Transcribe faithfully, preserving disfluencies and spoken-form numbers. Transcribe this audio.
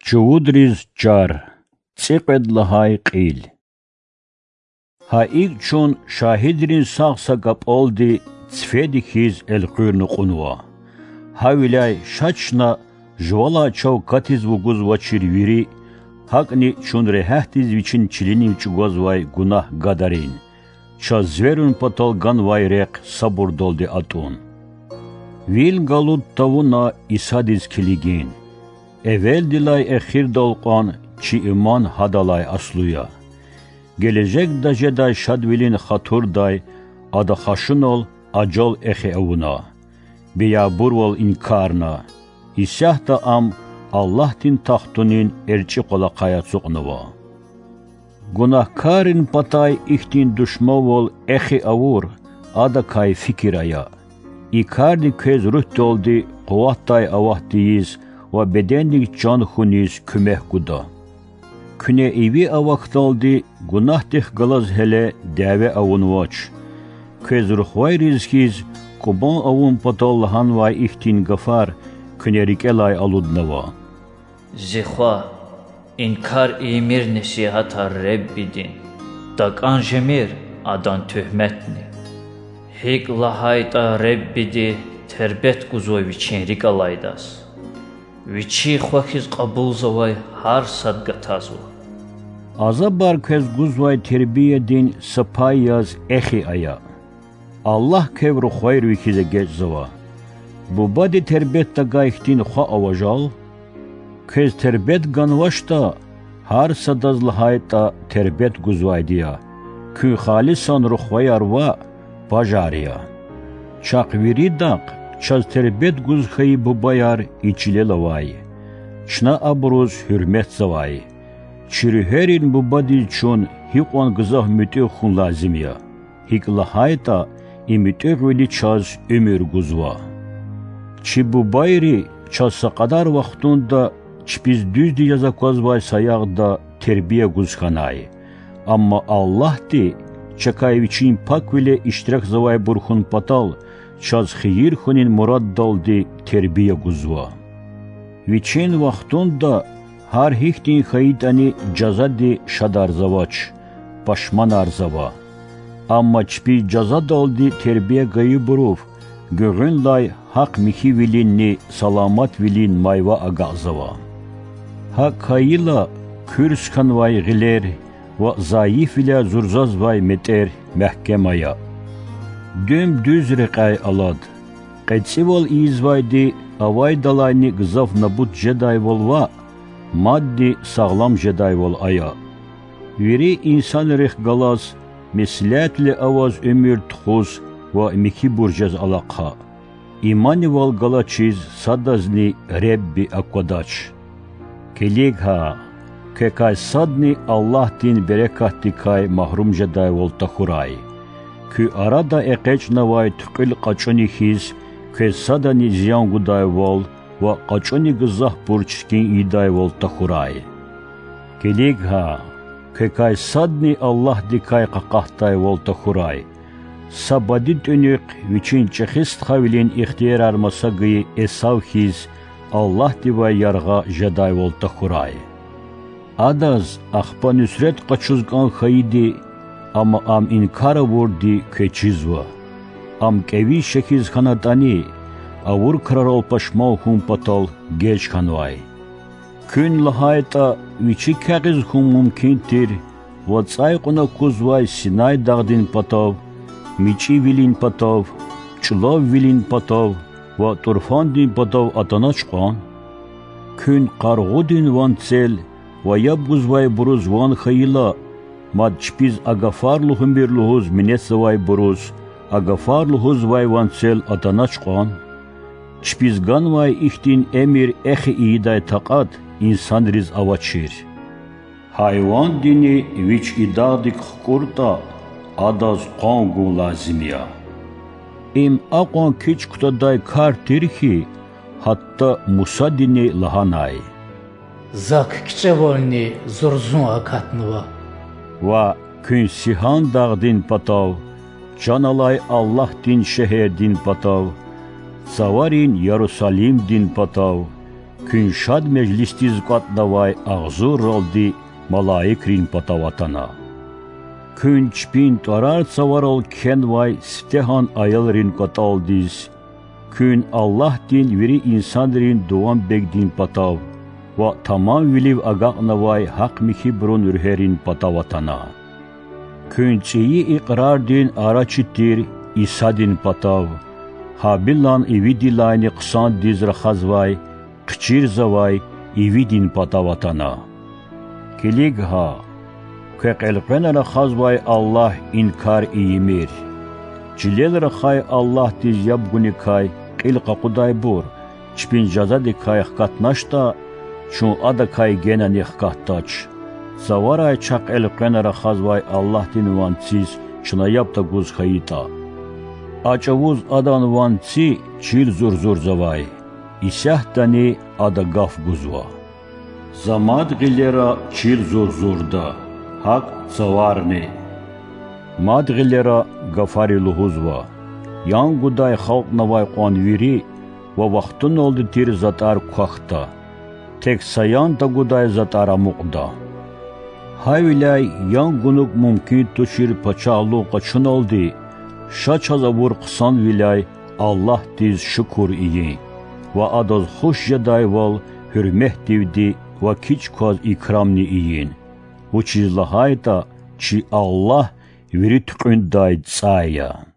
Чуудриз чар, цикъед лахай қил. Хаик чун шахидрин сақса каполди цфеди хиз элқырны қунуа. Хавиляй шачна жвала чау катиз вугуз вачирвири, хакни чун рехахтиз вичин чилиним чугозвай гунах гадарин. Ча зверун патал ганвай рек сабур долди атун. Вил галуд тавуна исадиз килигин. Evvel dilay ehir dolqan çi iman hadalay asluya. Gelecek da jeday şadvilin haturday ada haşın ol acol ehe evuna. Biya burvol inkarna. İsyah da am Allah'tin tahtunin erçi kola kaya suqnuva. Günahkarin patay ihtin düşmovol ehe avur ada kay fikiraya. İkardi kez ruh doldi kuvattay avahdiyiz ve bedenlik can huniz kümeh guda. Küne evi avaktaldi gunahtih galaz hele deve avun vaç. Kez ruhvay rizkiz kuban avun patallahan vay ihtin gafar küne rikelay aludnava. Zihwa inkar emir nesihatar Rebbidin. Dakan jemir adan tühmetni. Hik lahayta Rebbidi terbet guzoy viçin rikalaydas. Viçi xwakiz qabul zavay har sadgatazwa. Azabar kez guzvay terbiye din sapayaz ehi aya. Allah kevru khayr vikize geç zava. Bu badi terbet da gayhtin khwa avajal. Kez terbet ganvaşta har sadaz lahayta terbet guzvay diya. Kü khalisan rukhvay arva bajariya. Çakviri dak Çaz terbet guzkayı bu bayar içile lavay. Çna abruz hürmet zavay. Çiriherin bu badi çun hikon gızah müte khun lazim ya. Hik lahayta imite guli çaz ömür guzva. Çi bu bayri çazsa kadar vaktunda çpiz düzdi yazakvaz vay sayağda terbiye guzkanay. Amma Allah di çakay viçin pak vile iştirak zavay burkhun patal Çaz xiyir xunin murad daldi terbiye guzva. Viçin vaxtunda har hihtin xayitani cazadi şadar zavaç, paşman arzava. Amma çpi caza daldi terbiye gayı buruf, göğün lay hak mihi vilinni salamat vilin mayva agazava. Hak hayila kürskan vay giler ve zayıf ile zurzaz vay meter mehkemaya. Düm düz rekay alad. Qetsivol izvaydi avay dalayni gızaf nabut jeday volva, maddi sağlam jeday vol aya. Veri insan reh galaz, misletle avaz ömür txuz ve miki burjaz alaqha. İmani vol galaçiz sadazni Rebbi akvadaç. Kelig ha, kekay sadni Allah din berekahti kay mahrum jeday vol tahuray. Kü arada eqeç navay tüqil qaçoni hiz, kü sadani ziyan guday vol ve qaçoni gızah burçkin iday vol tahuray. Kelig ha, kü kay sadni Allah dikay qaqahtay vol tahuray. Sabadit önük viçin çekhist xavilin ikhtiyar armasa gıy esav hiz, Allah divay yarga jeday vol tahuray. Adaz axpa nüsret qaçuzgan xayidi, Ama am inkara vurdi keçizva. Am kevi şekiz kanatani, avur krarol paşmal hum patal geç kanvay. Kün lahayta viçi kagiz hum mumkintir, vatsay qona kuzvay sinay dağdin patav, miçi vilin patav, çulav vilin patav, va turfan din patav atanaçqan. Kün qarğudin van tsel, va yab guzvay buruz van khayla, Mad çpiz agafarluhum birluhuz minetsavay buruz, agafarluhuz vay vansel atanaçqan. Çpiz ganvay ihtin emir ehi iyiday taqat insan riz avaçir. Hayvan dini viç idadik kurta adaz qangu lazimiya. Im aqan kiç kutaday kar tirhi hatta Musa dini lahanay. Zak kiçevolni zurzun akatnıva. Va kün sihan dağdin patav, canalay Allah din şehir din patav, savarin Yerusalim din patav, Kün şad meclistiz qatdavay ağzur roldi malaikrin patawatana. Kün çpin tarar savarol kenvay stehan ayalrin qataldiz. Kün Allah din veri insanların doğan begdin patav. Ve tamam viliv agaqnavay haq mihibrun ürherin patawatana. Kün çiyi iqrar din araçitir isadin patav. Habilan ividilayni qsan diz rakhazvay. Qchir zavay ividin patawatana. Kiligha Keqelqena rakhazvay Allah inkar iyimir. Cilel rakhay Allah diz yabgunikay qilqa qudaybur. Çpin jazadikay qatnaşta şun adakay genani qahtaç. Zavaray çaq elqena rakhazvay Allah din vantsiz şuna yapta guz khayita. Açavuz adan vantsi çil zur zur zavay. İsahtani ada gaf guzva. Zamad gilera çil zur zurda. Hak zavarni. Mad gilera gafari luhuzva. Yan guday halk navay qanviri ve vaxtın oldu tir zatar kuaxta. Tek sayan da guday zatara muqda. Hayvilay yan gunuk mumkin tuşir paçalu qaçın oldu. Şaçaza vur qısan vilay Allah diz şukur iyi. Ve adaz hoş jaday val hürmet divdi ve kiç kaz ikramni iyin. Bu çizlahayda çi Allah veri tüqünday tsaya.